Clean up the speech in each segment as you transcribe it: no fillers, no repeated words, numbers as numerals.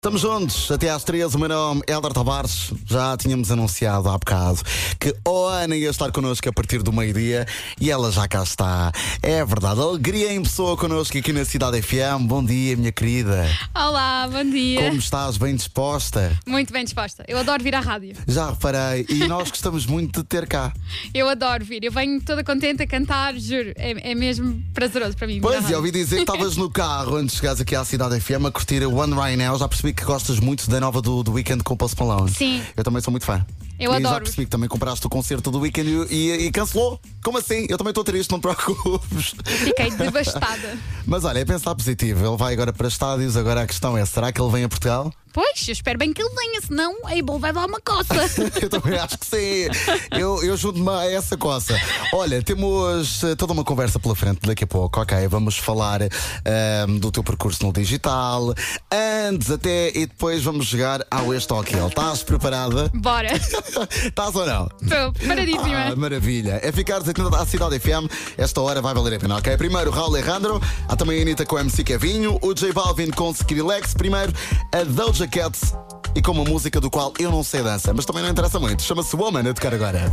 Estamos juntos até às 3. O meu nome é Hélder Tavares. Já tínhamos anunciado há bocado que a Ana ia estar connosco a partir do meio-dia e ela já cá está. É verdade, alegria em pessoa connosco aqui na Cidade FM. Bom dia, minha querida. Olá, bom dia. Como estás? Bem disposta? Muito bem disposta. Eu adoro vir à rádio. Já reparei e nós gostamos muito de ter cá. Eu adoro vir. Eu venho toda contente a cantar, juro. É mesmo prazeroso para mim. Pois, eu ouvi dizer que estavas no carro antes de chegares aqui à Cidade FM a curtir o One Right Now. Já percebi que gostas muito da nova do Weekend com o Post Malone. Sim. Eu também sou muito fã. Eu e adoro. Já percebi que também compraste o concerto do Weekend e cancelou. Como assim? Eu também estou triste, não te preocupes. Fiquei devastada. Mas olha, é pensar positivo. Ele vai agora para estádios. Agora a questão é: será que ele vem a Portugal? Pois, eu espero bem que ele venha, senão a Abel vai dar uma coça. Eu também acho que sim. Eu junto-me a essa coça. Olha, temos toda uma conversa pela frente daqui a pouco. Ok, vamos falar do teu percurso no digital. Antes até e depois vamos jogar ao Este ou Aquele. Estás preparada? Bora. Estás ou não? Estou preparadíssima. Maravilha. É ficares aqui à Cidade FM. Esta hora vai valer a pena, ok? Primeiro Raul Alejandro. Há também a Anitta com o MC Kevinho. O J Balvin com Skrillex. Primeiro a Doja Cat e com uma música do qual eu não sei dança, mas também não interessa muito. Chama-se Woman, a tocar agora.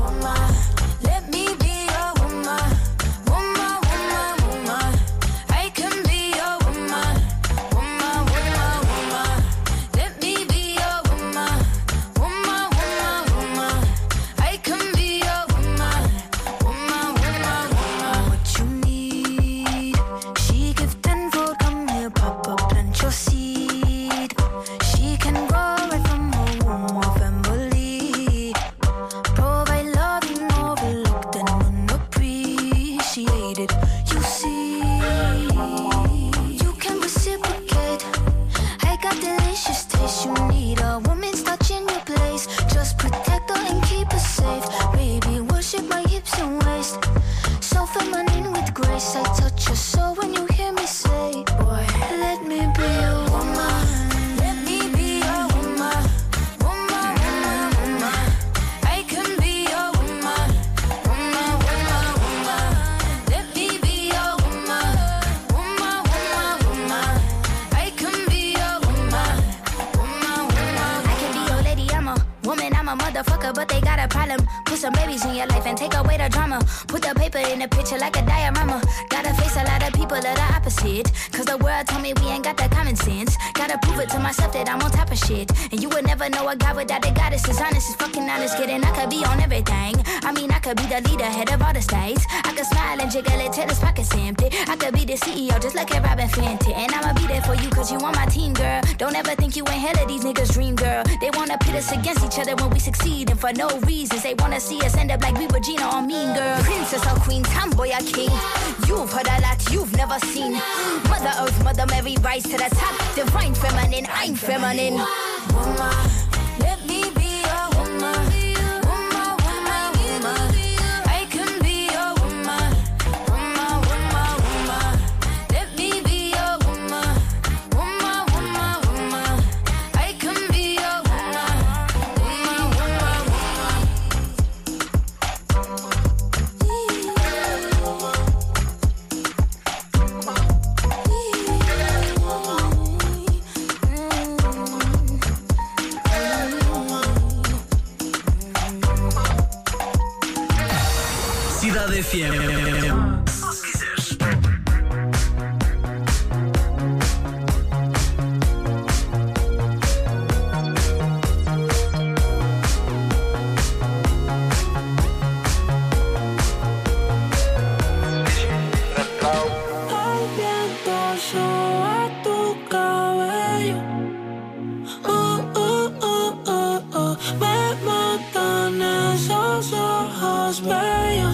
But they got a problem. Put some babies in your life and take away the drama. Put the paper in the picture like a diorama. Gotta face a lot of people that are opposite. Cause the world told me we ain't got that common sense. Gotta prove it to myself that I'm on top of shit. And you would never know a guy without a goddess is honest, is fucking honest. Kidding, I could be on everything. I mean, I could be the leader, head of all the states. I could smile and jiggle it till his pockets empty. I could be the CEO just like a Robin Fenty. And I'ma be there for you cause you on my team, girl. Don't ever think you ain't hell of these niggas' dream, girl. They wanna pit us against each other when we succeed. And for no reasons, they wanna see us end up like we Regina or Mean Girl. Princess or Queen, tomboy or king. You've heard a lot you've never seen. Mother Earth, Mother Mary, rise to the top. Divine feminine, I'm feminine. Woman, let me be a woman. Woman, woman, woman. I can be a woman. Woman, woman, woman. Let me be a woman. Woman, woman, woman. I can be a woman. Woman, woman, Cidade FM. Só se quiseres. El viento soba tu cabello. Me matan esos ojos bellos.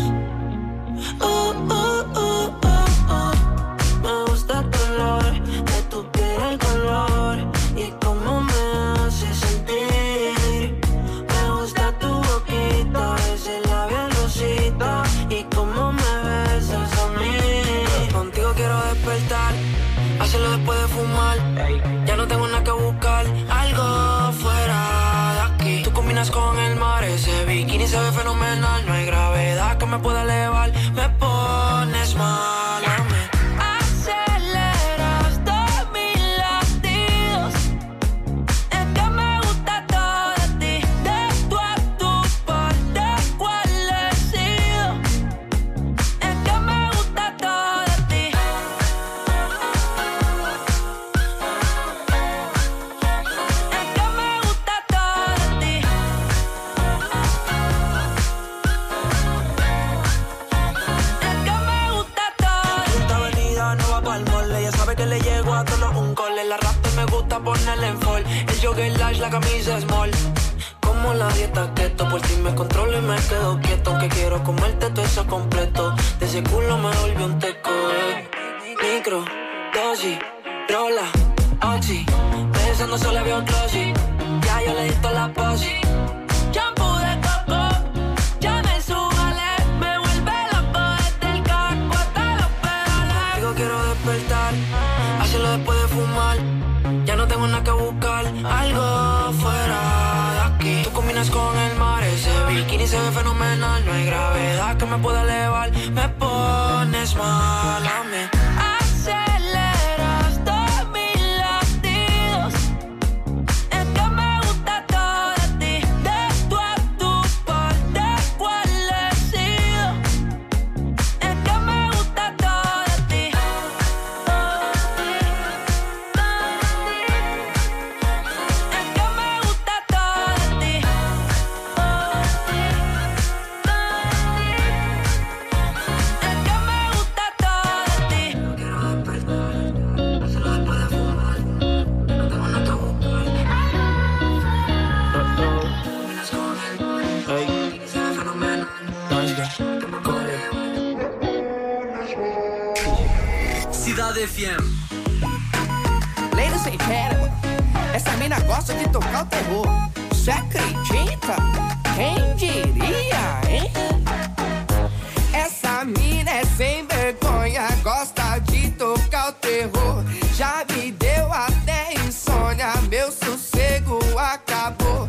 Me gusta el color de tu piel, el color y cómo me hace sentir. Me gusta tu boquita, ese labial rosita y cómo me besas a mí. Contigo quiero despertar, hacerlo después de fumar. Ya no tengo nada que buscar, algo fuera de aquí. Tú combinas con el mar, ese bikini se ve fenomenal. No hay gravedad que me pueda elevar, me pones mal a mí. Aceleras todos mis latidos. gusta ponerle en fall. El jogger large, la camisa small. Como la dieta keto, por ti me controlo y me quedo quieto. Aunque quiero comerte todo eso completo. De ese culo me volvió un teco, Micro, dosis, rola, oxi. Besando solo había un glossy. Ya yo le di toda la posi. Shampoo de coco, ya me subale. Me vuelve loco desde el casco hasta los pedales. Digo quiero despertar, hacerlo después de fumar. Ya no tengo nada que buscar, algo fuera de aquí. Tú combinas con el mar, ese bikini se ve fenomenal. No hay gravedad que me pueda elevar. Me pones mal a mí. Aceleras todos mis latidos. Es que me gusta todo de ti. De tú a tu parte, ¿cuál he sido? Es que me gusta todo de ti. Cidade FM. Ladies and gentlemen, essa mina gosta de tocar o terror. Você acredita? Quem diria, hein? Essa mina é sem vergonha, gosta de tocar o terror. Já me deu até insônia, meu sossego acabou.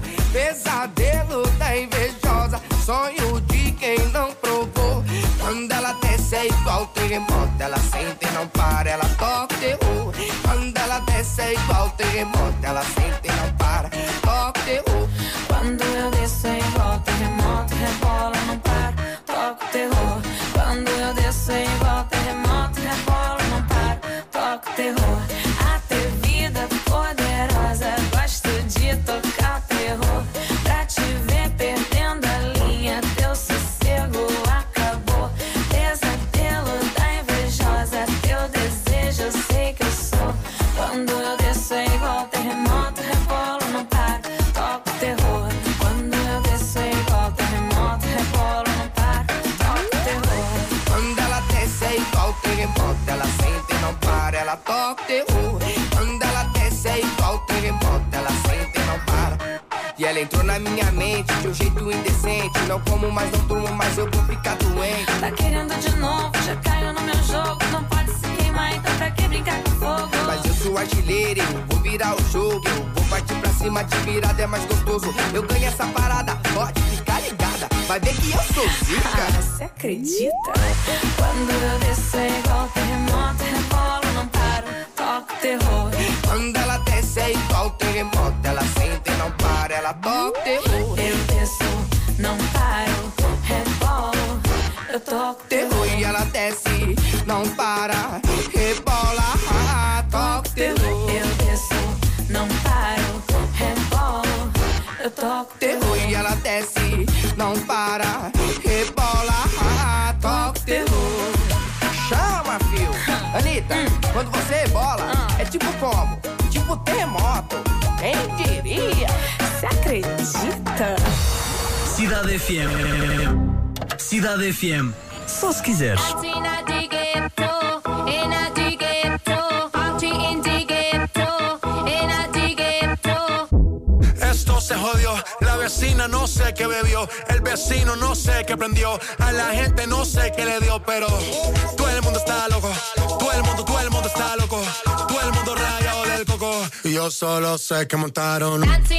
Pesadelo da invejosa, sonho de quem não provou. Quando ela desce é igual terremoto, ela sente e não para, ela toca o terror. Quando ela desce é igual terremoto, ela sente e não para, toca o terror. Quando eu desço é igual terremoto, rebola, não para, toca o terror. Quando eu desço é igual terremoto, rebola, não para, toca o terror. Atrevida, poderosa, gosto de tocar o terror. Pra te ver perdendo a linha, teu sossego acabou. Pesadelo da invejosa, teu desejo eu sei que eu sou. Quando eu desço é igual terremoto, rebolo, não para, toca o terror. Quando eu desço é igual terremoto, rebolo, não para, toca o terror. Quando ela desce é igual terremoto, ela sente e não para, ela toca o terror. Quando ela desce é igual terremoto, ela sente e não para. E ela entrou na minha mente de um jeito indecente. Não como mais, não durmo mais, eu vou ficar doente. Tá querendo de novo, já caiu no meu jogo. Não pode se queimar, então pra que brincar com fogo? Mas eu sou artilheiro, eu vou virar o jogo. Eu vou partir pra cima, de virada é mais gostoso. Eu ganho essa parada, pode ficar ligada. Vai ver que eu sou zica. Você acredita? Quando eu desço é igual terremoto, rebolo, não paro, toca o terror. Quando ela desce é igual terremoto, ela sente e não para, ela toca o terror. Eu desço, não paro, rebolo, eu toco o Terror e ela desce, não para, rebola, toca o terror. Eu desço, não paro, rebolo, eu toco o Terror e ela desce, não para, rebola, toca o terror. Chama, fio. Anitta, quando você rebola, é tipo como? Tipo terremoto. Quem diria? Você acredita? Cidade FM. Cidade FM. Só se quiseres. Esto se jodió, la vecina no sé qué bebió, el vecino no sé qué prendió, a la gente no sé qué le dio, pero todo el mundo está loco, todo el mundo está loco, todo el mundo rayado del coco, y yo solo sé que montaron.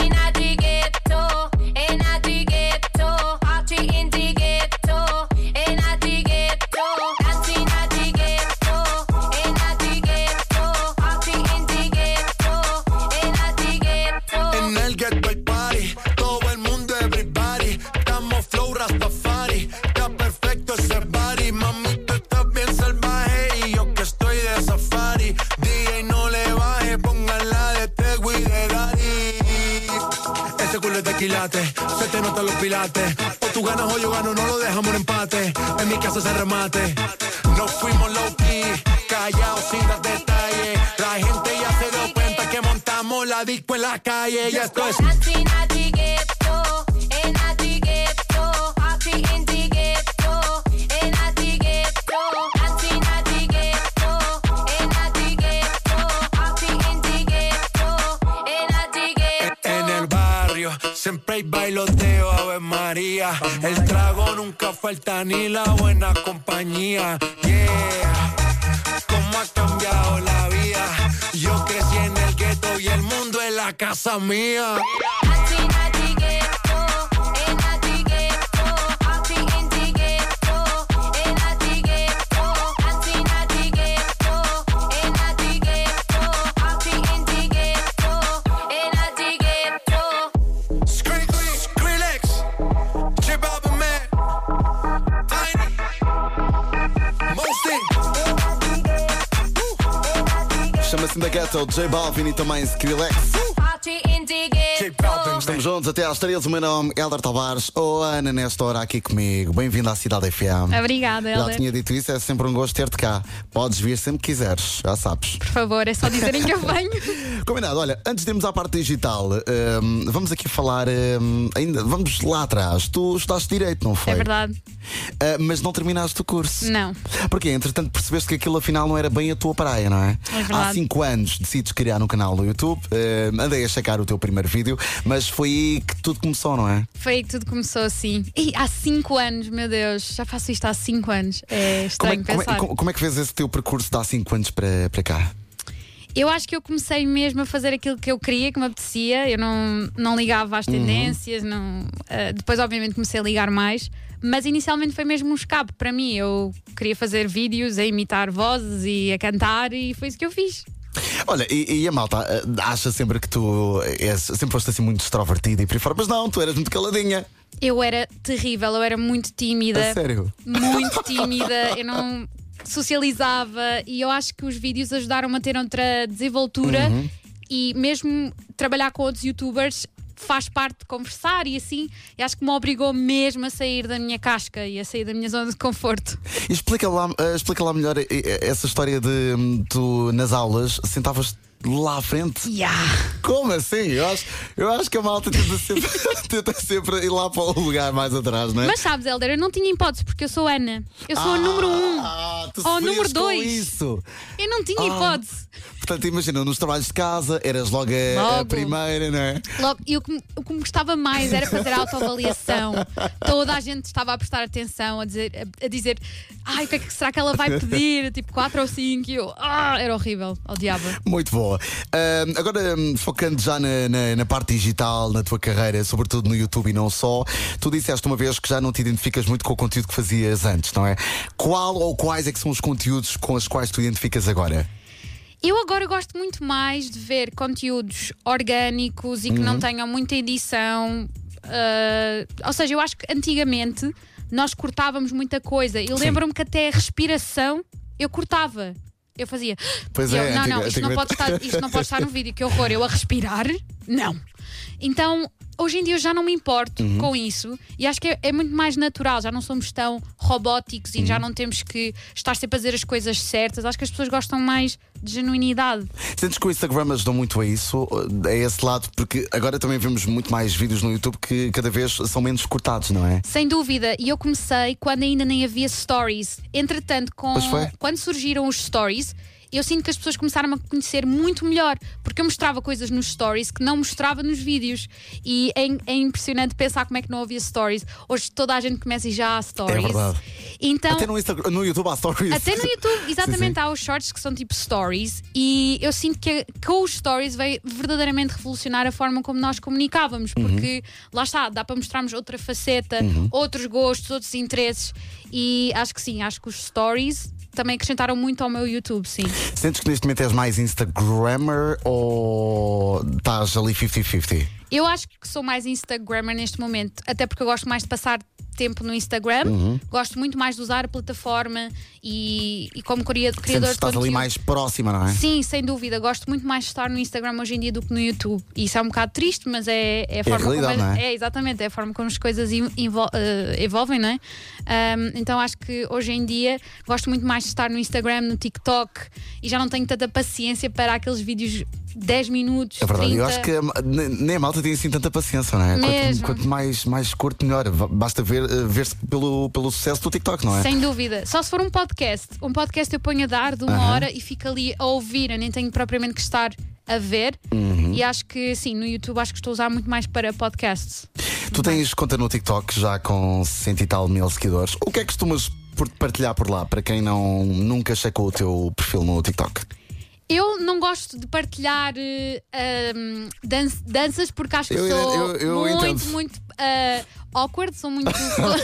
En el Getaway Party, todo el mundo, everybody, estamos flow Rastafari, está perfecto ese body, mami, tú estás bien salvaje y yo que estoy de safari, DJ no le baje, póngala de Tego y de Daddy. Ese culo es de quilate, se te notan los pilates, o tú ganas o yo gano, no lo dejamos en empate, en mi casa se remate, nos fuimos low key, callados sin dar detalles, la gente ya se dio cuenta que montamos. montamos la disco en la calle y esto es. Naughty, naughty ghetto, naughty ghetto, party in the ghetto, naughty ghetto, naughty, naughty ghetto, naughty ghetto, party in the ghetto, naughty ghetto. En el barrio siempre hay bailoteo, Ave María. El trago nunca falta ni la buena compañía. Yeah, cómo ha cambiado la vida. Yo crecí en el gueto y el mundo es la casa mía. Naughty, naughty ghetto, naughty ghetto, party in the ghetto, naughty ghetto, naughty, naughty ghetto, naughty ghetto, party in the ghetto, naughty ghetto. Skrillex, J Balvin, man, Tiny, Mosty. Chama-se The Ghetto, J Balvin e também Skrillex. Party in the ghetto. J Balvin, Estamos juntos até às 13. O meu nome é Helder Tavares. Oh, Ana, nesta hora aqui comigo. Bem-vindo à Cidade FM. Obrigada, Já Helder. tinha dito isso, é sempre um gosto ter-te cá. Podes vir sempre que quiseres, já sabes. Por favor, é só dizerem que eu venho. Combinado, olha, antes de irmos à parte digital, vamos aqui falar, ainda, vamos lá atrás. Tu estudaste Direito, não foi? É verdade. Mas não terminaste o curso. Não. Porque, entretanto, percebeste que aquilo afinal não era bem a tua praia, não é? É verdade. Há 5 anos decides criar um canal no YouTube, andei a checar o teu primeiro vídeo, mas foi aí que tudo começou, não é? Foi aí que tudo começou assim. E há 5 anos, meu Deus, já faço isto há 5 anos. É estranho pensar. Como é que fez esse teu percurso de há 5 anos para cá? Eu acho que eu comecei mesmo a fazer aquilo que eu queria, que me apetecia. Eu não ligava às tendências, depois obviamente comecei a ligar mais. Mas inicialmente foi mesmo um escape para mim. Eu queria fazer vídeos a imitar vozes e a cantar, e foi isso que eu fiz. Olha, e a malta acha sempre que tu sempre foste assim muito extrovertida e por aí fora, mas não, tu eras muito caladinha. Eu era terrível, eu era muito tímida. A sério? Muito tímida, eu não socializava, e eu acho que os vídeos ajudaram-me a ter outra desenvoltura, e mesmo trabalhar com outros youtubers faz parte de conversar e assim, e acho que me obrigou mesmo a sair da minha casca e a sair da minha zona de conforto. E explica lá melhor essa história de tu nas aulas sentavas lá à frente. Como assim? Eu acho que a malta tenta sempre ir lá para o lugar mais atrás, não é? Mas sabes, Helder, eu não tinha hipótese porque eu sou Ana. Eu sou a número 1. Tu ou a número sofrias com 2. isso. Eu não tinha hipótese. Portanto, imagina, nos trabalhos de casa eras logo a primeira, não é? Logo, e o que me gostava mais era fazer a autoavaliação. Toda a gente estava a prestar atenção, a dizer ai, o que é que será que ela vai pedir? Tipo 4 ou 5. E eu, era horrível, odiava. Muito boa. Agora, focando já na parte digital, na tua carreira, sobretudo no YouTube e não só, tu disseste uma vez que já não te identificas muito com o conteúdo que fazias antes, não é? Qual ou quais é que são os conteúdos com os quais tu identificas agora? Eu agora gosto muito mais de ver conteúdos orgânicos e que não tenham muita edição. Ou seja, eu acho que antigamente nós cortávamos muita coisa. Eu lembro-me que até a respiração eu cortava. Eu fazia. Pois e é, não, isto não pode estar no vídeo, que horror. Eu a respirar? Não. Então, hoje em dia eu já não me importo com isso, e acho que é muito mais natural. Já não somos tão robóticos e já não temos que estar sempre a fazer as coisas certas. Acho que as pessoas gostam mais de genuinidade. Sentes que o Instagram ajudou muito a isso, a esse lado? Porque agora também vemos muito mais vídeos no YouTube que cada vez são menos cortados, não é? Sem dúvida, e eu comecei quando ainda nem havia stories. Entretanto, quando surgiram os stories, eu sinto que as pessoas começaram a conhecer muito melhor, porque eu mostrava coisas nos stories que não mostrava nos vídeos. E é impressionante pensar como é que não havia stories. Hoje toda a gente começa e já há stories. É verdade. Então, até no YouTube há stories. Até no YouTube, exatamente, sim. Há os shorts que são tipo stories, e eu sinto que com os stories veio verdadeiramente revolucionar a forma como nós comunicávamos, porque lá está, dá para mostrarmos outra faceta, outros gostos, outros interesses, e acho que sim, acho que os stories também acrescentaram muito ao meu YouTube, sim. Sentes que neste momento és mais Instagrammer ou estás ali 50-50? Eu acho que sou mais Instagrammer neste momento, até porque eu gosto mais de passar tempo no Instagram, gosto muito mais de usar a plataforma e como criador de conteúdo. Estás ali mais próxima, não é? Sim, sem dúvida, gosto muito mais de estar no Instagram hoje em dia do que no YouTube. E isso é um bocado triste, mas é a forma como não é? É exatamente, é a forma como as coisas evolvem, não é? Então acho que hoje em dia gosto muito mais de estar no Instagram, no TikTok, e já não tenho tanta paciência para aqueles vídeos 10 minutos. É verdade, 30. eu acho que nem a malta tem assim tanta paciência, não é? Quanto mais curto, melhor. Basta ver-se pelo sucesso do TikTok, não é? Sem dúvida. Só se for um podcast. Um podcast eu ponho a dar de 1 hora e fico ali a ouvir, eu nem tenho propriamente que estar a ver. E acho que sim, no YouTube acho que estou a usar muito mais para podcasts. Tu tens conta no TikTok já com 100 e tal mil seguidores. O que é que costumas partilhar por lá para quem nunca checou o teu perfil no TikTok? Eu não gosto de partilhar danças porque acho que sou muito awkward, sou muito.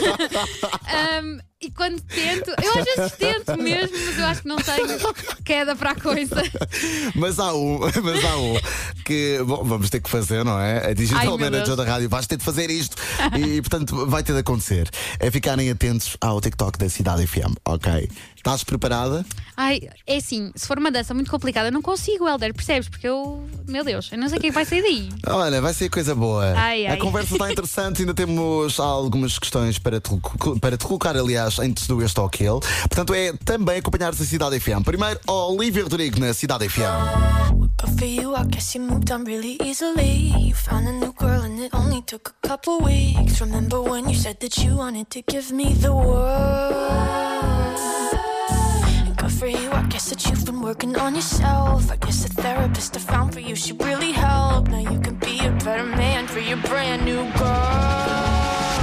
E quando tento, eu às vezes tento mesmo, mas eu acho que não tenho queda para a coisa. Mas há um que vamos ter que fazer, não é? A Digital Manager da rádio, vais ter de fazer isto e portanto vai ter de acontecer. É ficarem atentos ao TikTok da Cidade FM, ok? Estás preparada? É assim, se for uma dança muito complicada, não consigo, Helder, percebes? Porque meu Deus, eu não sei o que é que vai sair daí. Olha, vai ser coisa boa. A conversa está interessante, ainda temos algumas questões para te colocar, aliás, antes do este ou aquele. Portanto, é também acompanhar-se a Cidade FM. Primeiro, Olivia Rodrigo na Cidade FM. Good for you, I guess you moved on really easily. You found a new girl and it only took a couple weeks. Remember when you said that you wanted to give me the world? Good for you, I guess that you've been working on yourself. I guess the therapist I found for you should really help. Now you can be a better man for your brand new girl.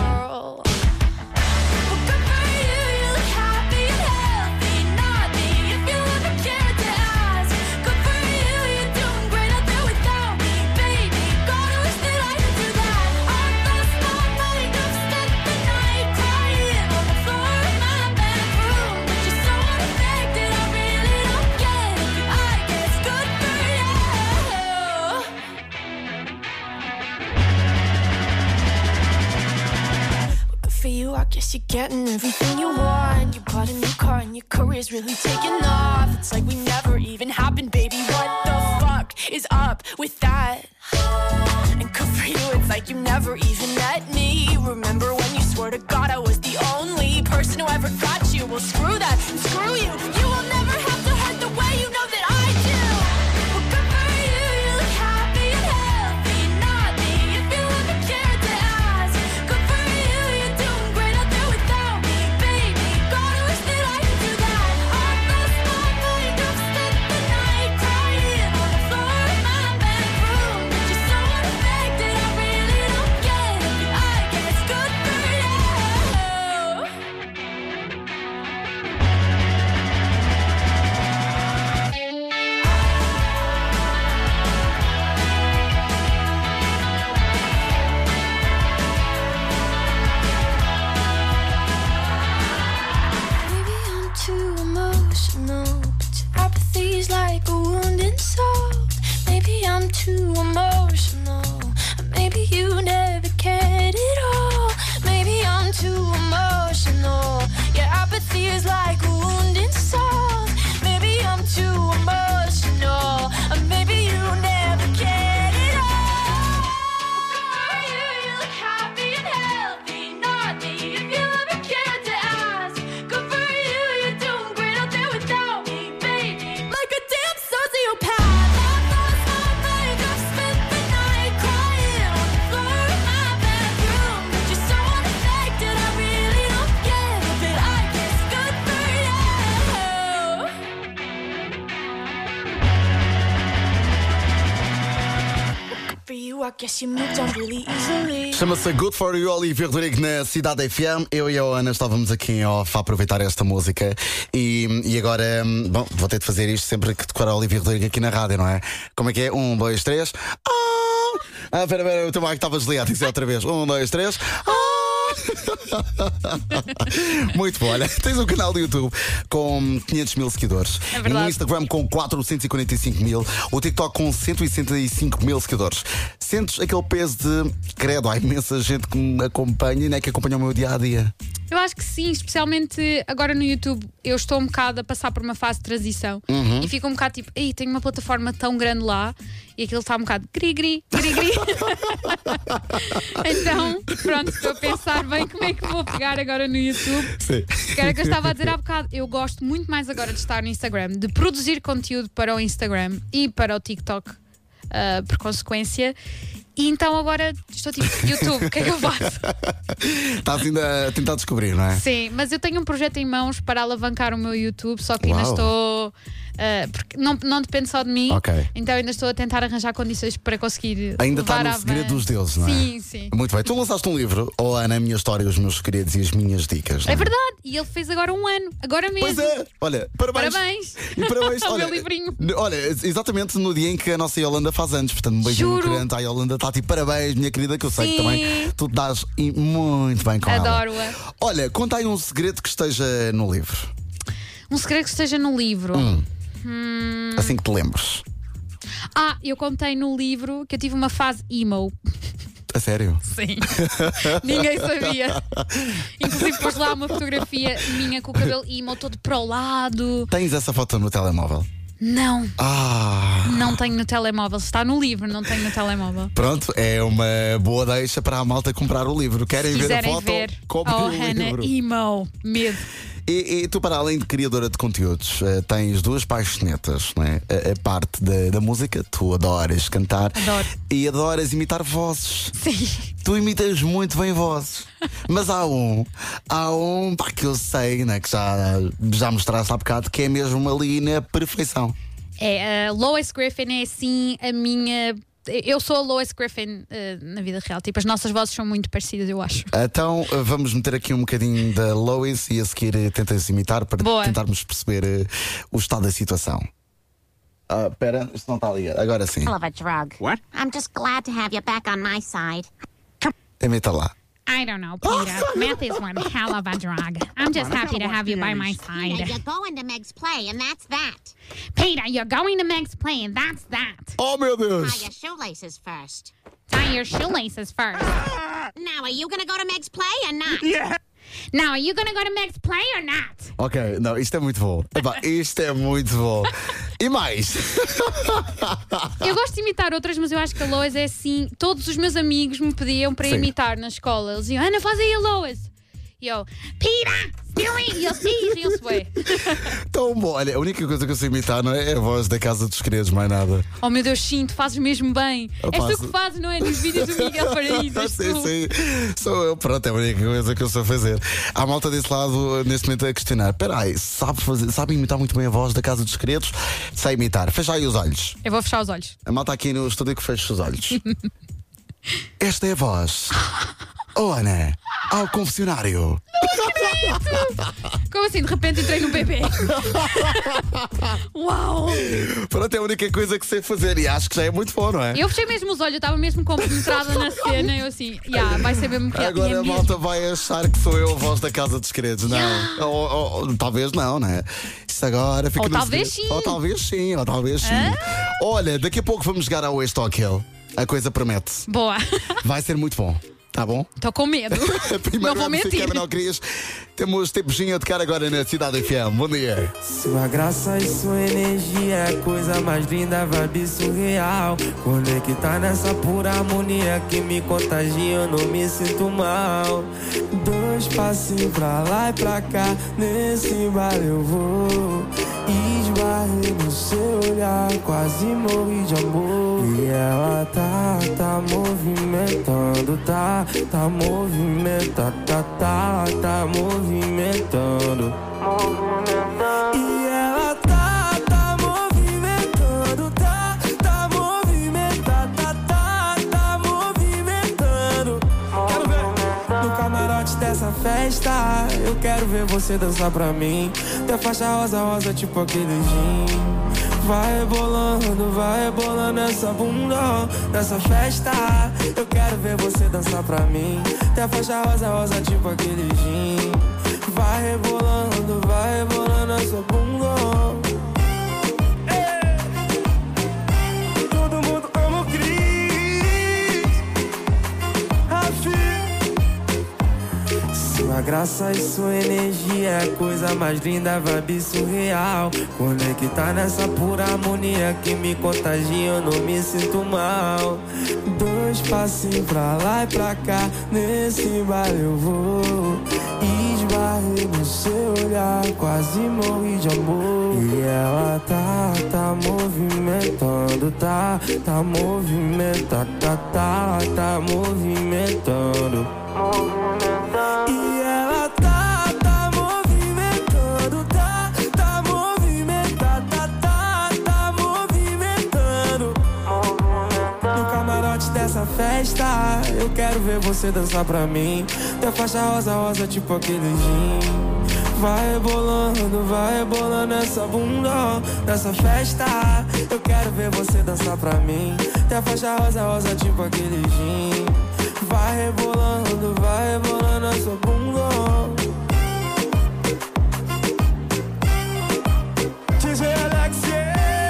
I guess you're getting everything you want. You bought a new car and your career's really taking off. It's like we never even happened, baby. What the fuck is up with that? And good for you, it's like you never even met me. Remember when you swore to God I was the only person who ever got you? Well, screw that and screw you. You will never have to hurt the way you know that I do. Well, good for you, you look happy and healthy. Not me, if you ever cared to ask. Good for you, you're doing great out there without me, baby. God, I wish that I could do that. I lost my mind, I've spent the night crying on the floor in my bedroom. But you're so unaffected, I really don't get it. But I guess good for you. Maybe I'm too emotional, but your apathy's like a wounded soul. Maybe I'm too emotional, or maybe you never cared at all. Maybe I'm too emotional, your apathy is like a wounded soul. Maybe I'm too emotional, or maybe you never cared at all. Good for you, you look happy and healthy. Not me, if you ever cared to ask. Good for you, you're doing great out there without me, baby. Like a damn sociopath. I've lost my mind, I've spent the night crying on the floor in my bedroom. But you're so unaffected, I really don't get it. But I guess good for you. Good for you, I guess you moved on really easily. Chama-se Good For You, Olivia Rodrigo na Cidade FM. Eu e a Ana estávamos aqui em off a aproveitar esta música e agora, bom, vou ter de fazer isto sempre que tocar a Olivia Rodrigo aqui na rádio, não é? Como é que é? 1, 2, 3. Espera, o teu mic estava desligado, tem que ser outra vez. 1, 2, 3. Muito bom, olha, tens um canal do YouTube com 500 mil seguidores, É verdade. no Instagram com 445 mil, o TikTok com 165 mil seguidores. Sentes aquele peso de credo, há imensa gente que me acompanha e não é que acompanha o meu dia a dia? Eu acho que sim, especialmente agora no YouTube. Eu estou um bocado a passar por uma fase de transição e fico um bocado tipo, ei, tenho uma plataforma tão grande lá e aquilo está um bocado gri-gri. Então, pronto, estou a pensar bem como é que vou pegar agora no YouTube. Sim. Que era o que eu estava a dizer há bocado. Eu gosto muito mais agora de estar no Instagram, de produzir conteúdo para o Instagram e para o TikTok. por consequência. E então agora estou tipo, YouTube, o que é que eu faço? Estás ainda a tentar descobrir, não é? Sim, mas eu tenho um projeto em mãos para alavancar o meu YouTube, só que ainda estou. Porque não depende só de mim, então ainda estou a tentar arranjar condições para conseguir. Ainda está no segredo dos deuses, não é? Sim, sim. Muito bem. Tu lançaste um livro, ou Ana, a minha história, os meus segredos e as minhas dicas. É verdade, e ele fez agora 1 ano, agora mesmo. Pois é, olha, parabéns. E parabéns ao olha, meu livrinho. Olha, exatamente no dia em que a nossa Yolanda faz anos, portanto, um beijinho muito grande à Yolanda. Está tipo, parabéns, minha querida, que eu sei que também tu te dás muito bem com ela. Adoro-a. Olha, conta aí um segredo que esteja no livro. Um segredo que esteja no livro. Assim que te lembres. Eu contei no livro que eu tive uma fase emo. A sério? Sim. Ninguém sabia. Inclusive pôs lá uma fotografia minha com o cabelo emo todo para o lado. Tens essa foto no telemóvel? Não. Não tenho no telemóvel. Está no livro, não tenho no telemóvel. Pronto, é uma boa deixa para a malta comprar o livro. Querem ver a foto? Comprem o livro. Emo. Medo. E tu, para além de criadora de conteúdos, tens 2 paixonetas, não é? A parte da música, tu adoras cantar. Adoro. E adoras imitar vozes. Sim. Tu imitas muito bem vozes. Mas há um pá, que eu sei, né, que já mostraste há bocado, que é mesmo ali na perfeição. A Lois Griffin é assim a minha. Eu sou a Lois Griffin na vida real. Tipo, as nossas vozes são muito parecidas, eu acho. Então vamos meter aqui um bocadinho da Lois e a seguir tentas imitar para tentarmos perceber o estado da situação. Espera, isto não está ligado. Agora sim. Hell of a drug. What? I'm just glad to have you back on my side. Imita lá. I don't know, Peter. Meth is one hell of a drug. I'm just happy to have you by my side. Peter, you're going to Meg's play, and that's that. Peter, you're going to Meg's play, and that's that. Oh, meu Deus! Tie your shoelaces first. Tie your shoelaces first. Now, are you going to go to Meg's play or not? Yeah. Now, are you going to go to Meg's play or not? Ok, não, isto é muito bom. Epá, isto é muito bom. E mais? Eu gosto de imitar outras, mas eu acho que a Lois é assim. Todos os meus amigos me pediam para imitar na escola. Eles diziam, Ana, faz aí a Lois. E eu, Peter, Stewie! E eles riam-se bem. Tão bom. Olha, a única coisa que eu sei imitar não é a voz da Casa dos Segredos, mais nada. Oh meu Deus, sim, tu fazes mesmo bem. És tu que fazes, não é? Nos vídeos do Miguel Paraíso. Sim. Sou eu, pronto, é a única coisa que eu sei fazer. Há malta desse lado, neste momento, a questionar: peraí, sabe imitar muito bem a voz da Casa dos Segredos? Sei imitar. Fecha aí os olhos. Eu vou fechar os olhos. A malta aqui no estúdio que fecha os olhos. Esta é a voz. Oh, Ana, ao confessionário. Não acredito! Como assim? De repente entrei no bebê. Uau! Pronto, é a única coisa que sei fazer e acho que já é muito bom, não é? Eu fechei mesmo os olhos, eu estava mesmo compenetrada na cena. Eu assim, vai ser mesmo que agora a malta vai achar que sou eu a voz da Casa dos Segredos. Não. Ou talvez não, né? Isso agora fica ou no talvez sim. Ou talvez sim. Olha, daqui a pouco vamos jogar ao West Hill. A coisa promete. Boa. Vai ser muito bom. Tá bom? Estou com medo. Não vou mentir. Não querias. Temos tempinho a tocar agora na Cidade FM. Bom dia. Sua graça e sua energia é a coisa mais linda, vibe surreal. Conectar nessa pura harmonia que me contagia, eu não me sinto mal. 2 passinhos pra lá e pra cá, nesse bar eu vou. Esbarrei no seu olhar, quase morri de amor. E ela tá movimentando, tá movimentando, tá movimentando. E ela tá movimentando, tá movimentando, tá movimentando. Quero ver no camarote dessa festa, eu quero ver você dançar pra mim. Tem faixa rosa, tipo aquele gin. Vai rebolando essa bunda nessa festa. Eu quero ver você dançar pra mim. Tem a faixa rosa, tipo aquele gin. Vai rebolando essa bunda. Todo mundo ama o Cris. Sua graça e sua energia é a coisa mais linda, vibe surreal. Conectar nessa pura harmonia que me contagia, eu não me sinto mal. 2 passinhos pra lá e pra cá, nesse bar eu vou. e no seu olhar quase morri de amor. E ela tá movimentando, tá movimentando, tá movimentando. E ela tá movimentando, tá movimentando, tá movimentando. No camarote dessa festa, eu quero ver você dançar pra mim. Teu faixa rosa, rosa, tipo aquele gin. Vai rebolando essa bunda nessa festa. Eu quero ver você dançar pra mim. Teu faixa rosa, rosa, tipo aquele gin. Vai rebolando essa bunda. DJ Alexis.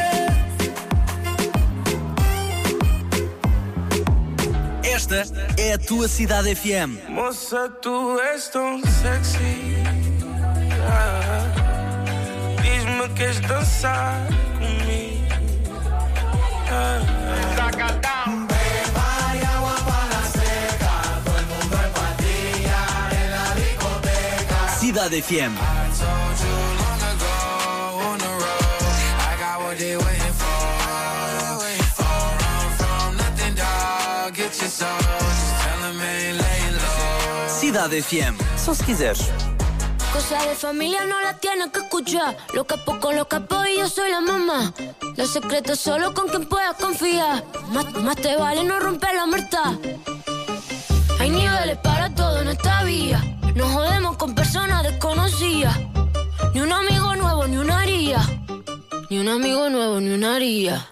Esta é a tua Cidade FM. Moça, tu és tão sexy. Diz-me que queres dançar comigo. Cidade FM. Cidade FM. Só se quiseres. Cosas de familia no las tienes que escuchar. Los capos con los capos y yo soy la mamá. Los secretos solo con quien puedas confiar. Más te vale no romper la muerta. Hay niveles para todo en esta vía. Nos jodemos con personas desconocidas. Ni un amigo nuevo, ni una haría. Ni un amigo nuevo, ni una haría.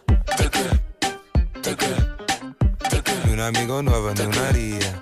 Ni un amigo nuevo, ni una haría.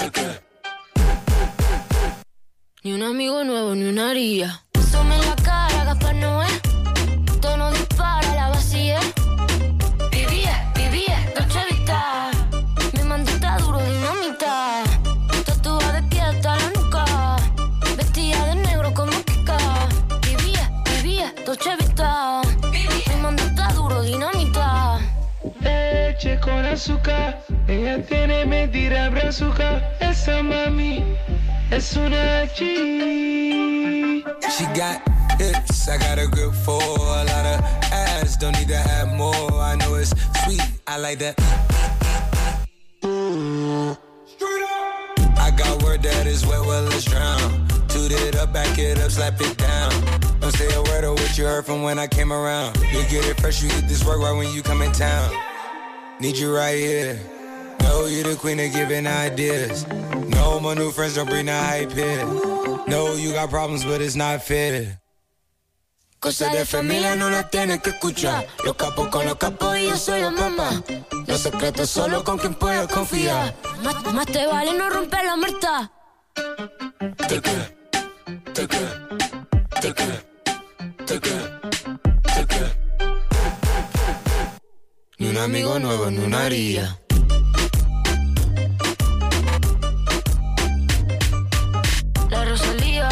Ni un amigo nuevo, ni una haría. Sume en la cara, Gaspar Noé. Tono dispara, la vacía. Vivía, Dolce Vita. Mi mandita duro, dinamita. Tatuada de pie hasta la nuca. Vestida de negro como Kika. Vivía, Dolce Vita. Mi mandita duro, dinamita. Leche con azúcar. Ella tiene mentira brazuca. Esa mami es una G. She got hips, I got a grip for a lot of ass. Don't need to have more. I know it's sweet, I like that. I got word that is wet, well let's drown. Toot it up, back it up, slap it down. Don't say a word of what you heard from when I came around. You get it fresh, you get this work right when you come in town. Need you right here. Know you the queen of giving ideas. No, my new friends don't bring the hype here. No, you got problems, but it's not fair. Cosas de familia no las tienes que escuchar. Los capos con los capos y yo soy la mamá. Los secretos solo con quien puedas confiar. Más te vale no romper la muerta. Ni un amigo nuevo, ni una haría. La Rosalía.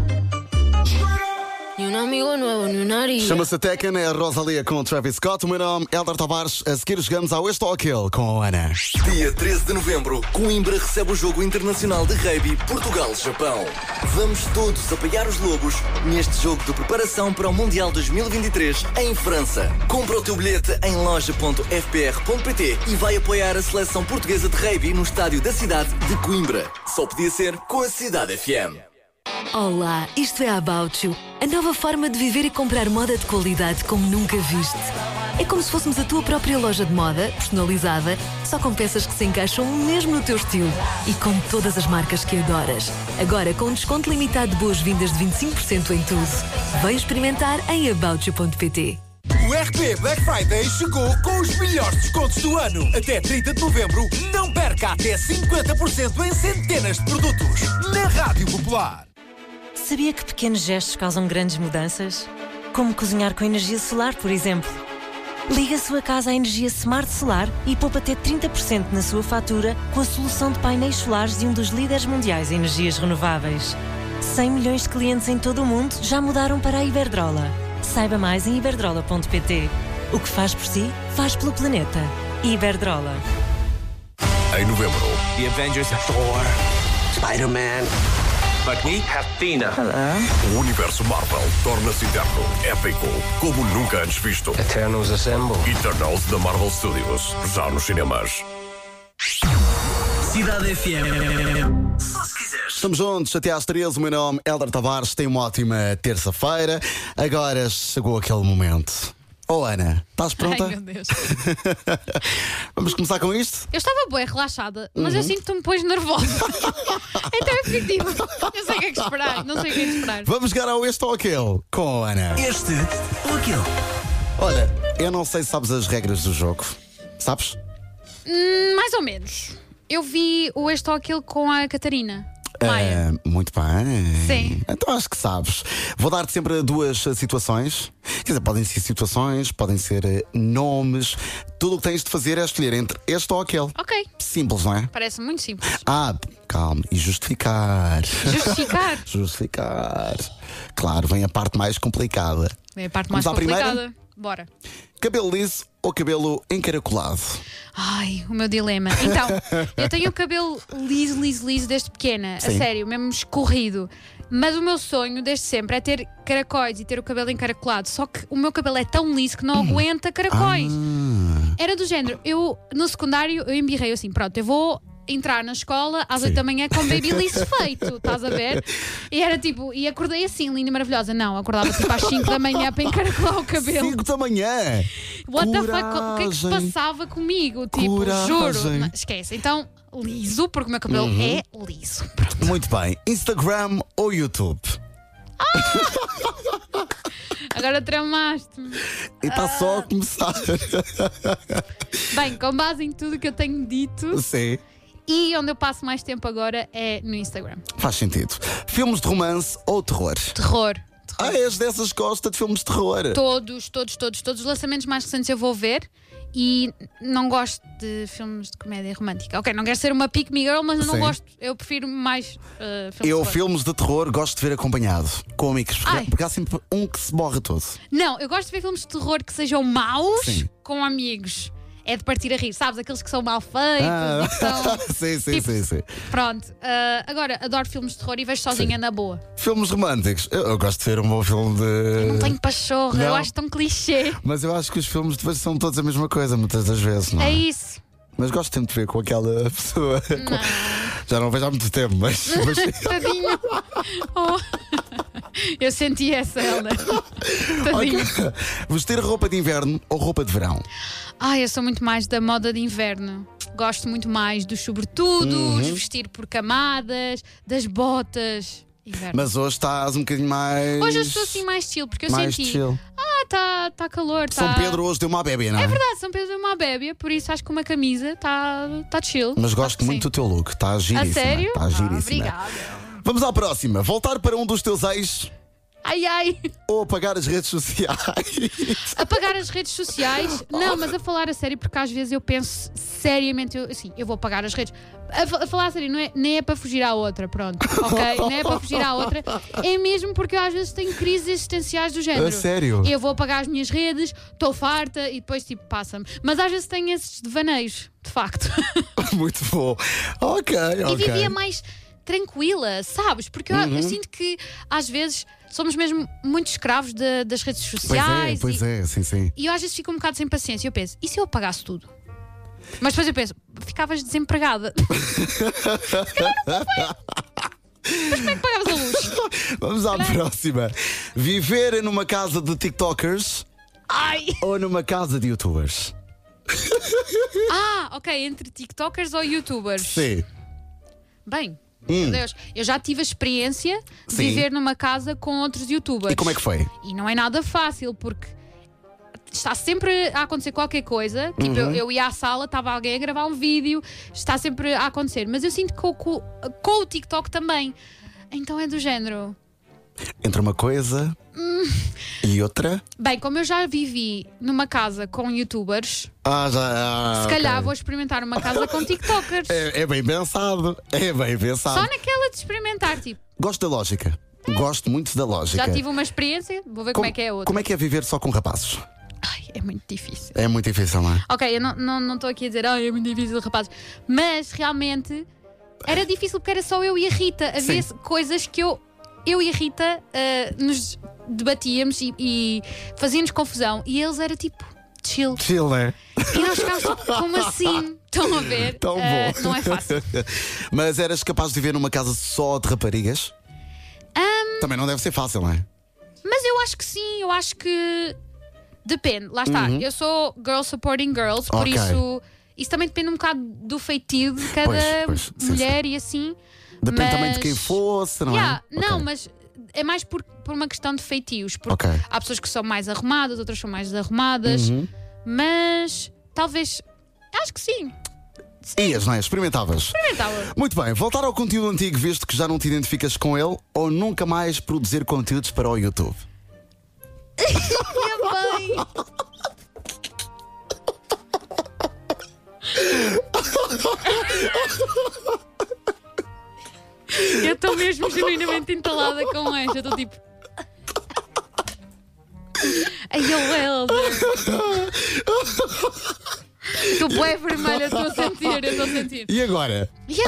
Ni un amigo nuevo, ni una haría. Chama-se Tekken, é a Rosalía com o Travis Scott. O meu nome é Helder Tavares. A seguir chegamos ao Este ou Aquele com a Ana. Dia 13 de novembro, Coimbra recebe o Jogo Internacional de Rugby Portugal-Japão. Vamos todos apoiar os Lobos neste jogo de preparação para o Mundial 2023 em França. Compra o teu bilhete em loja.fpr.pt e vai apoiar a seleção portuguesa de rugby no estádio da cidade de Coimbra. Só podia ser com a Cidade FM. Olá, isto é a About You, a nova forma de viver e comprar moda de qualidade como nunca viste. É como se fôssemos a tua própria loja de moda, personalizada, só com peças que se encaixam mesmo no teu estilo e com todas as marcas que adoras. Agora com um desconto limitado de boas-vindas de 25% em tudo. Vem experimentar em aboutyou.pt. O RP Black Friday chegou com os melhores descontos do ano. Até 30 de novembro, não perca até 50% em centenas de produtos. Na Rádio Popular. Sabia que pequenos gestos causam grandes mudanças? Como cozinhar com energia solar, por exemplo. Liga a sua casa à energia Smart Solar e poupa até 30% na sua fatura com a solução de painéis solares de um dos líderes mundiais em energias renováveis. 100 milhões de clientes em todo o mundo já mudaram para a Iberdrola. Saiba mais em iberdrola.pt. O que faz por si, faz pelo planeta. Iberdrola. Em novembro, The Avengers, Thor, Spider-Man, Like me? Athena. O universo Marvel torna-se eterno, épico, como nunca antes visto. Eternals Assemble. Eternals da Marvel Studios, já nos cinemas. Cidade FM. Só se quiseres. Estamos juntos até às 13. O meu nome é Hélder Tavares. Tem uma ótima terça-feira. Agora chegou aquele momento. Oh, Ana, estás pronta? Ai, meu Deus. Vamos começar com isto? Eu estava bué relaxada, mas eu sinto que tu me pões nervosa. Então eu fico tipo, não sei o que é que esperar. Não sei o que é que esperar. Vamos jogar ao este ou aquele com a Ana. Este ou aquele? Olha, eu não sei se sabes as regras do jogo. Sabes? Mais ou menos. Eu vi o este ou aquele com a Catarina Maia. Muito bem. Sim. Então acho que sabes. Vou dar-te sempre duas situações. Quer dizer, podem ser situações, podem ser nomes. Tudo o que tens de fazer é escolher entre este ou aquele. Ok. Simples, não é? Parece muito simples. Calma. E justificar. Justificar? Justificar. Claro, vem a parte mais complicada. Vem a parte mais Vamos à complicada. primeira? Bora. Cabelo liso ou cabelo encaracolado? Ai, o meu dilema. Então, eu tenho o cabelo liso desde pequena. Sim. A sério, mesmo escorrido. Mas o meu sonho desde sempre é ter caracóis e ter o cabelo encaracolado. Só que o meu cabelo é tão liso que não aguenta caracóis. Era do género. Eu, no secundário, eu embirrei assim, pronto, eu vou entrar na escola às 8 da manhã com babyliss feito, estás a ver? E era tipo, e acordei assim, linda e maravilhosa. Não, acordava tipo às 5 da manhã para encaracolar o cabelo. 5 da manhã? What the fuck? O que é que se passava comigo? Tipo, Coragem. juro. Não, esquece. Então, liso, porque o meu cabelo é liso. Pronto. Muito bem. Instagram ou YouTube? Agora tramaste-me. E está só a começar. Bem, com base em tudo que eu tenho dito. Sim. E onde eu passo mais tempo agora é no Instagram. Faz sentido. Filmes de romance ou terror? Terror. És dessas que gosta de filmes de terror? Todos os lançamentos mais recentes eu vou ver. E não gosto de filmes de comédia romântica. Ok, não quero ser uma pick me girl, mas eu não gosto. Eu prefiro mais filmes de terror gosto de ver acompanhado. Cómicos, porque há sempre um que se borra todo. Não, eu gosto de ver filmes de terror que sejam maus. Sim. Com amigos. É de partir a rir, sabes? Aqueles que são mal feitos. Que são... Sim. Pronto. Agora, adoro filmes de terror e vejo sozinha na boa. Filmes românticos. Eu gosto de ver um bom filme de. Eu não tenho pachorra, eu acho tão clichê. Mas eu acho que os filmes depois são todos a mesma coisa, muitas das vezes, não é? É isso. Mas gosto sempre de ver com aquela pessoa. Já não vejo há muito tempo, mas. Tadinho. Oh. Eu senti essa, Helder. Tadinho. Okay. Vestir roupa de inverno ou roupa de verão? Eu sou muito mais da moda de inverno. Gosto muito mais dos sobretudos, vestir por camadas, das botas. Inverno. Mas hoje estás um bocadinho mais. Hoje eu estou assim mais chill, porque eu mais senti. Chill. Tá calor. São Pedro hoje deu uma bébia, não é? É verdade, São Pedro deu uma bébia, por isso acho que uma camisa está chill. Mas gosto muito do teu look, está giríssima. A sério? Está giríssima. Obrigada. Vamos à próxima. Voltar para um dos teus ex. Ai. Ou apagar as redes sociais. Apagar as redes sociais? Não, mas a falar a sério, porque às vezes eu penso seriamente, eu vou apagar as redes. A falar a sério, nem é para fugir à outra, pronto, ok? Não é para fugir à outra. É mesmo porque eu às vezes tenho crises existenciais do género. A sério? Eu vou apagar as minhas redes, estou farta e depois tipo passa-me. Mas às vezes tenho esses devaneios, de facto. Muito bom. Ok. E vivia mais tranquila, sabes? Porque eu sinto que às vezes somos mesmo muito escravos das redes sociais. Pois é, sim. E eu às vezes fico um bocado sem paciência. Eu penso, e se eu apagasse tudo? Mas depois eu penso, ficavas desempregada. Mas como é que pagavas a luz? Vamos à próxima. Viver numa casa de TikTokers ou numa casa de YouTubers? Ok, entre TikTokers ou YouTubers? Sim. Bem, meu Deus, eu já tive a experiência de viver numa casa com outros YouTubers. E como é que foi? E não é nada fácil, porque está sempre a acontecer qualquer coisa. Tipo, eu ia à sala, estava alguém a gravar um vídeo, está sempre a acontecer. Mas eu sinto que com o TikTok também. Então é do género. Entre uma coisa e outra? Bem, como eu já vivi numa casa com YouTubers, se calhar vou experimentar uma casa com TikTokers. É bem pensado. Só naquela de experimentar, tipo. Gosto da lógica. Gosto muito da lógica. Já tive uma experiência, vou ver como é que é a outra. Como é que é viver só com rapazes? É muito difícil. É muito difícil, não é? Ok, eu não estou aqui a dizer é muito difícil, rapazes. Mas realmente era difícil porque era só eu e a Rita. Havia coisas que eu e a Rita nos debatíamos e fazíamos confusão. E eles era tipo chill. Chill, né? E nós ficámos tipo, como assim? Estão a ver? Tão bom. Não é fácil. Mas eras capaz de viver numa casa só de raparigas? Também não deve ser fácil, não é? Mas eu acho que sim, eu acho que depende, lá está. Eu sou girl supporting girls, por isso também depende um bocado do feitio de cada mulher e assim. Depende também de quem fosse, não é? Não, mas é mais por uma questão de feitios. Porque há pessoas que são mais arrumadas, outras são mais desarrumadas. Mas talvez, acho que sim. Ias, não é? Experimentavas. Experimentava. Muito bem, voltar ao conteúdo antigo, visto que já não te identificas com ele, ou nunca mais produzir conteúdos para o YouTube? Minha mãe! Eu estou mesmo genuinamente entalada com esta. Eu estou tipo. Ai, eu estou bué vermelha, estou a sentir. E agora?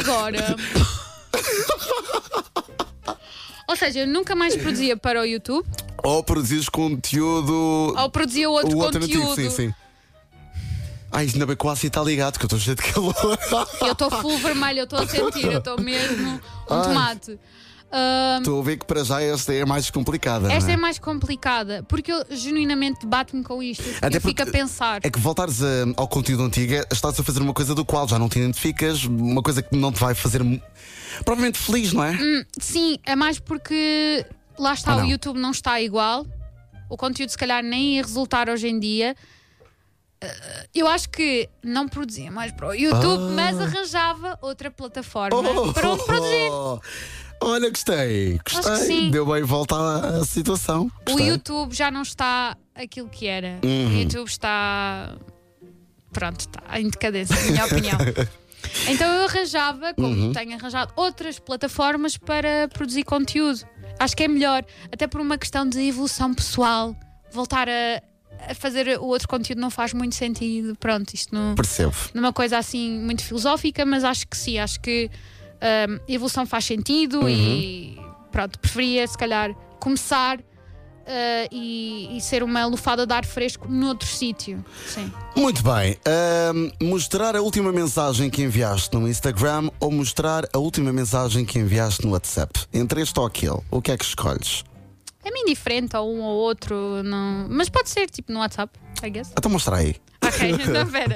Ou seja, eu nunca mais produzia para o YouTube. Ou produzis conteúdo. Ou produzia outro conteúdo. Sim. Ai, ainda bem que o ácido está ligado, que eu estou cheio de calor. Eu estou full vermelha, eu estou a sentir, eu estou mesmo um tomate. Estou a ver que para já esta é mais complicada. Esta é mais complicada, porque eu genuinamente bato-me com isto. Até eu fico a pensar. É que voltares ao conteúdo antigo, estás a fazer uma coisa do qual já não te identificas, uma coisa que não te vai fazer provavelmente feliz, não é? Sim, é mais porque lá está, o YouTube não está igual. O conteúdo se calhar nem ia resultar hoje em dia. Eu acho que não produzia mais para o YouTube, mas arranjava outra plataforma para onde produzir. Olha, gostei. Deu bem volta à situação. Gostei. O YouTube já não está aquilo que era. O YouTube está. Pronto, está em decadência, na minha opinião. Então eu arranjava, como tenho arranjado, outras plataformas para produzir conteúdo. Acho que é melhor, até por uma questão de evolução pessoal. Voltar a fazer o outro conteúdo não faz muito sentido. Pronto, isto não. Percebo. Numa coisa assim muito filosófica, mas acho que sim, acho que evolução faz sentido e pronto, preferia se calhar começar e ser uma lufada de ar fresco noutro sítio. Sim. Muito bem. Mostrar a última mensagem que enviaste no Instagram ou mostrar a última mensagem que enviaste no WhatsApp? Entre este ou aquele, o que é que escolhes? É-me indiferente ou um ou outro, não. Mas pode ser tipo no WhatsApp, I guess. Então mostra aí. Ok, então espera.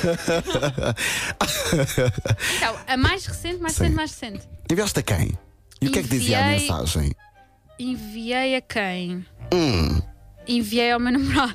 Então, a mais recente. Enviaste a quem? E o que é que dizia a mensagem? Enviei a quem? Enviei ao meu namorado.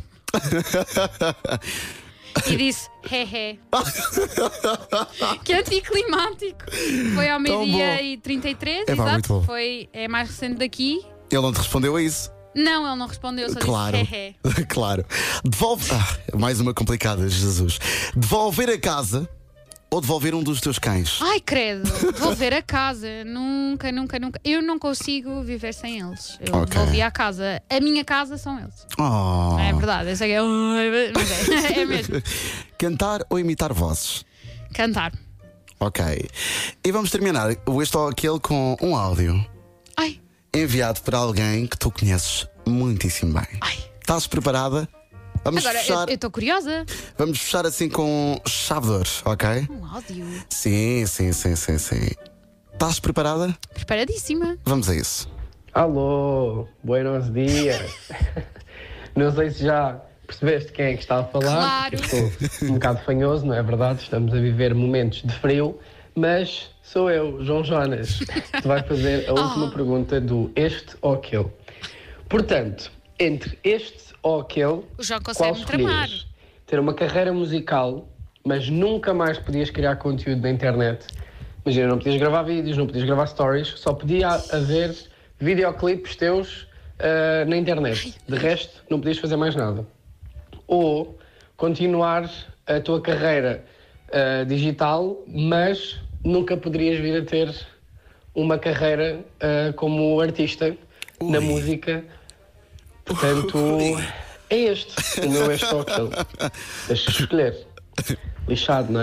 E disse hehe. Que anticlimático. Foi ao meio-dia e 33, exato. É mais recente daqui. Ele não te respondeu a isso? Não, ele não respondeu, só disse hehe. Claro. Mais uma complicada, Jesus. Devolver a casa ou devolver um dos teus cães? Ai, credo. Devolver a casa. Nunca. Eu não consigo viver sem eles. Eu devolvi a casa. A minha casa são eles. É verdade. Eu sei que é mesmo. Cantar ou imitar vozes? Cantar. Ok. E vamos terminar este ou aquele com um áudio. Ai. Enviado por alguém que tu conheces muitíssimo bem. Ai. Estás preparada? Vamos agora, fechar. Eu estou curiosa. Vamos fechar assim com chave de ouro, ok? Um áudio. Sim. Estás preparada? Preparadíssima. Vamos a isso. Alô, buenos dias. Não sei se já percebeste quem é que está a falar. Claro. Estou um bocado fanhoso, não é verdade? Estamos a viver momentos de frio, mas sou eu, João Jonas, que vai fazer a última pergunta do este ou aquele. Portanto, entre este ou aquele, o João consegue me tramar. Ter uma carreira musical, mas nunca mais podias criar conteúdo na internet. Imagina, não podias gravar vídeos, não podias gravar stories, só podia haver videoclipes teus na internet. De resto, não podias fazer mais nada. Ou continuar a tua carreira digital, mas nunca poderias vir a ter uma carreira como artista na música. Portanto, é este. O meu este ou aquele. Deixa-te escolher. Lixado, não é?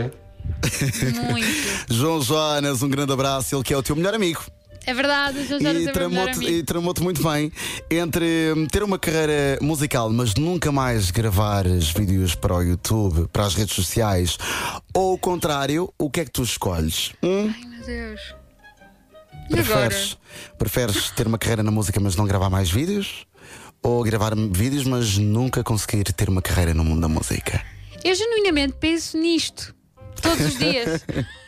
Muito. João Jonas, um grande abraço, ele que é o teu melhor amigo. É verdade, o João Jonas é o meu melhor amigo. E tramou-te muito bem. Entre ter uma carreira musical, mas nunca mais gravares vídeos para o YouTube, para as redes sociais, ou o contrário, o que é que tu escolhes? Ai, meu Deus. E agora? Preferes ter uma carreira na música, mas não gravar mais vídeos? Ou gravar vídeos, mas nunca conseguir ter uma carreira no mundo da música? Eu genuinamente penso nisto todos os dias.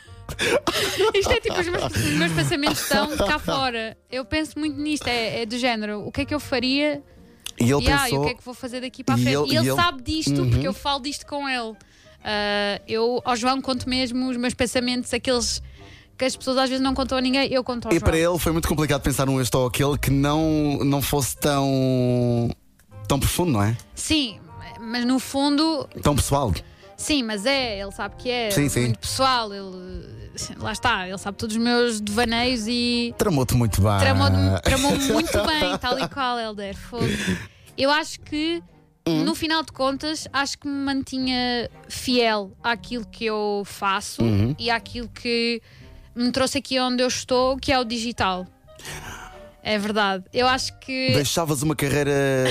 Isto é tipo, os meus pensamentos estão cá fora. Eu penso muito nisto, é do género, o que é que eu faria e ele pensou, e o que é que vou fazer daqui para a frente. E ele sabe disto, porque eu falo disto com ele. Eu ao João conto mesmo os meus pensamentos, aqueles que as pessoas às vezes não contam a ninguém, eu conto ao João. E para ele foi muito complicado pensar num este ou aquele que não fosse tão profundo, não é? Sim, mas no fundo tão pessoal. Sim, mas ele sabe que é sim. muito pessoal, lá está, ele sabe todos os meus devaneios e tramou-te muito bem. Tramou-me muito bem, tal e qual, Helder. Eu acho que no final de contas, acho que me mantinha fiel àquilo que eu faço e àquilo que me trouxe aqui onde eu estou, que é o digital. É verdade. Eu acho que deixavas uma carreira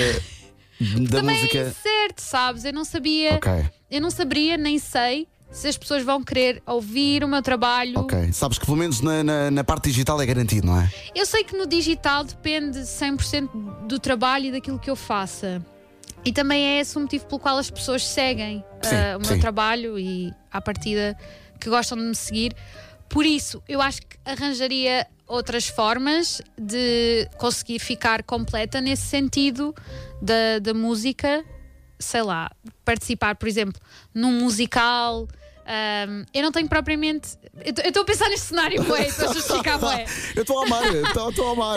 da também música. É certo, sabes? Eu não sabia. Okay. Eu não saberia, nem sei se as pessoas vão querer ouvir o meu trabalho. Ok. Sabes que pelo menos na parte digital é garantido, não é? Eu sei que no digital depende 100% do trabalho e daquilo que eu faça. E também é esse o motivo pelo qual as pessoas seguem o meu trabalho e, à partida, que gostam de me seguir. Por isso, eu acho que arranjaria outras formas de conseguir ficar completa nesse sentido da música. Sei lá, participar, por exemplo, num musical. Eu não tenho propriamente. Eu estou a pensar neste cenário, estou a justificar, Eu estou a amar, estou a amar.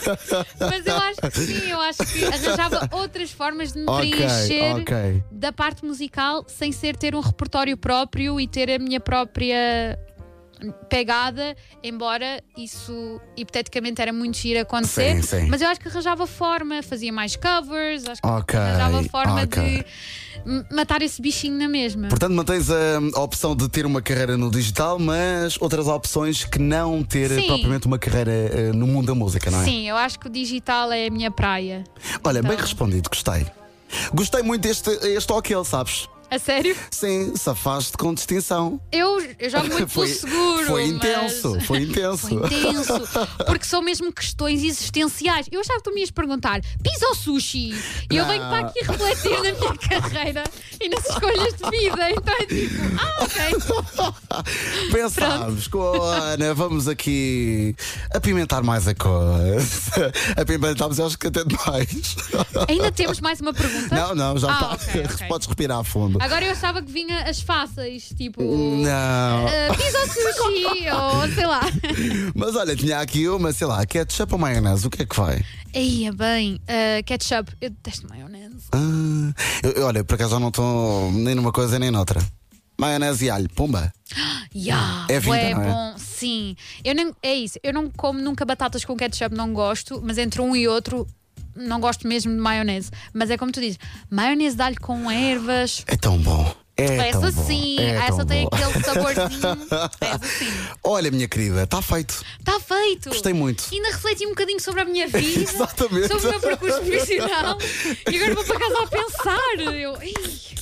Mas eu acho que sim, eu acho que arranjava outras formas de me preencher da parte musical sem ser ter um repertório próprio e ter a minha própria pegada, embora isso hipoteticamente era muito giro acontecer, sim. Mas eu acho que arranjava forma, fazia mais covers, acho que arranjava forma de matar esse bichinho na mesma. Portanto, mantens a opção de ter uma carreira no digital, mas outras opções que não ter propriamente uma carreira no mundo da música, não é? Sim, eu acho que o digital é a minha praia. Olha, bem respondido, gostei. Gostei muito deste ou aquele, sabes? A sério? Sim, safaste com distinção. Eu jogo muito pelo seguro. Foi intenso. Foi intenso. Porque são mesmo questões existenciais. Eu achava que tu me ias perguntar: pizza ou sushi? E eu venho para aqui refletir na minha carreira e nas escolhas de vida. Então é tipo, ok. Pensámos com a Ana, vamos aqui apimentar mais a coisa. Apimentámos, eu acho que até demais. Ainda temos mais uma pergunta? Não, já está. Okay. Podes respirar a fundo. Agora eu achava que vinha as fáceis, tipo não. Pizza ou sushi, ou sei lá. Mas olha, tinha aqui uma, sei lá, ketchup ou maionese, o que é que vai? Eia, bem, ketchup, eu detesto maionese. Olha, por acaso já não estou nem numa coisa nem noutra. Maionese e alho, pumba. É vida, não é? Bom, sim. É isso, eu não como nunca batatas com ketchup, não gosto, mas entre um e outro não gosto mesmo de maionese. Mas é como tu dizes, maionese de alho com ervas. É tão bom. Essa sim, essa tem aquele saborzinho. Essa sim. Olha, minha querida, está feito. Está feito. Gostei muito. Ainda refleti um bocadinho sobre a minha vida. Exatamente. Sobre o meu percurso profissional. E agora vou para casa a pensar.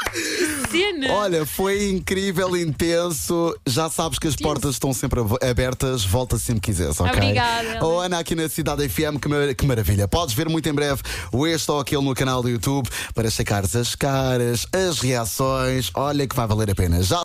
Cena. Olha, foi incrível, intenso. Já sabes que as portas estão sempre abertas. Volta sempre que quiseres, ok? Obrigada. Oh, Ana, aqui na Cidade FM, que maravilha. Podes ver muito em breve o este ou aquele no canal do YouTube para checares as caras, as reações. Olha que vai valer a pena. Já